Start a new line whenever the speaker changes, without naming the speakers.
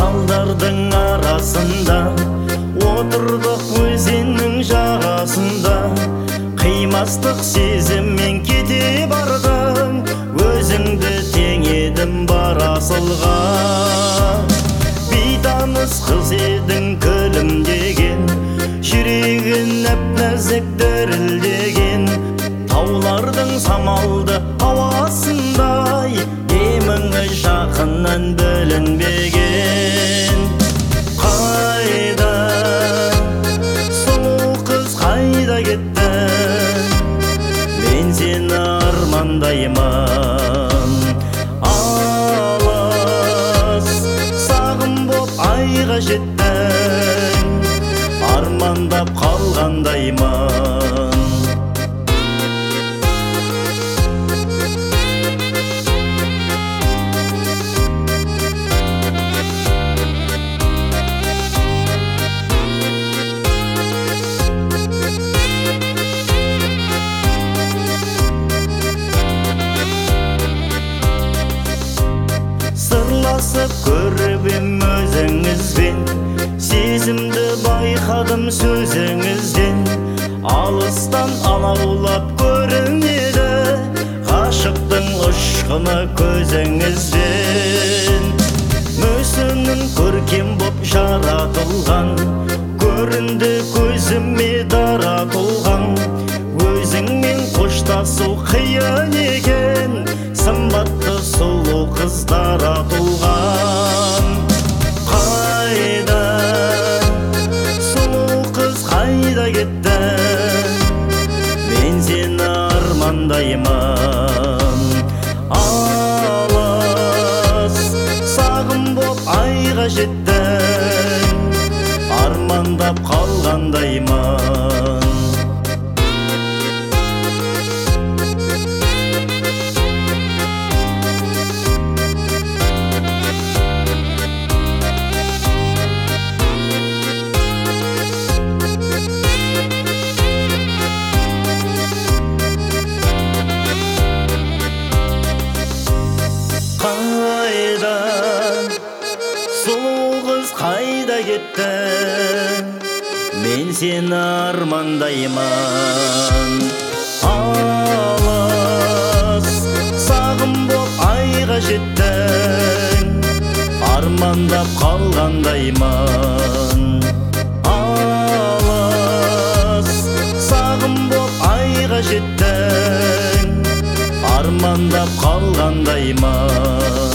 талдардың арасында отырдық өзеннің жағасында. Қимастық сезіммен кете бардың, өзіңді теңедім бар асылға. Бейтаныс қыз едің күлімдеген, жүрегін нәп-нәзік дірілдеген. Таулардың самалды ауасындай, еміңі жақыннан білінбеген. Қайда, сұлу қыз қайда кетті, мен сені армандаймын. Алыс сағым боп айға жеттің, армандап қалғандаймын. Сырласып көріп ем өзіңізбен, сезімді байқадым сөзіңізден. Алыстан алаулап көрінеді ғашықтың ұшқыны көзіңізден. Мүсінің көркем боп жаратылған, көрінді көзіме дара толған. Өзіңмен қоштасу қиын екен, сымбатты сұлу қыздар атылған. Қайда, сұлу қыз қайда кетті, мен сені армандаймын. Алыс сағым боп айға жеттің, армандап қалғандаймын. Қайда, сұлу қыз қайда кетті, мен сені армандаймын. Алыс сағым боп айға жеттің, армандап қалғандаймын. Алыс сағым боп айға жеттің, армандап қалғандаймын.